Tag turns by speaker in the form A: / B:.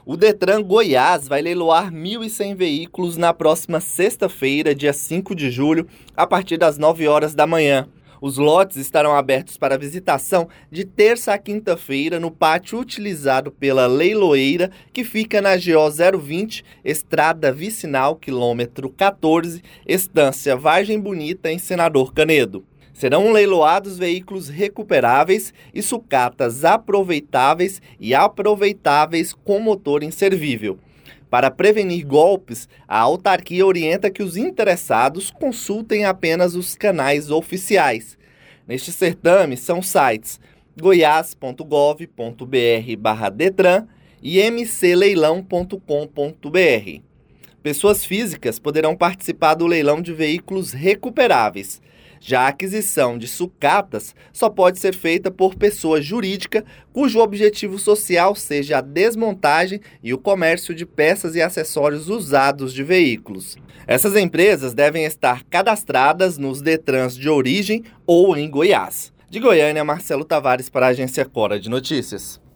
A: O Detran Goiás vai leiloar 1.100 veículos na próxima sexta-feira, dia 5 de julho, a partir das 9 horas da manhã. Os lotes estarão abertos para visitação de terça a quinta-feira no pátio utilizado pela leiloeira, que fica na GO 020, Estrada Vicinal, quilômetro 14, Estância Vargem Bonita, em Senador Canedo. Serão leiloados veículos recuperáveis e sucatas aproveitáveis e aproveitáveis com motor inservível. Para prevenir golpes, a autarquia orienta que os interessados consultem apenas os canais oficiais. Neste certame são sites goias.gov.br/Detran e mcleilão.com.br. Pessoas físicas poderão participar do leilão de veículos recuperáveis. Já a aquisição de sucatas só pode ser feita por pessoa jurídica cujo objetivo social seja a desmontagem e o comércio de peças e acessórios usados de veículos. Essas empresas devem estar cadastradas nos Detrans de origem ou em Goiás. De Goiânia, Marcelo Tavares para a Agência Cora de Notícias.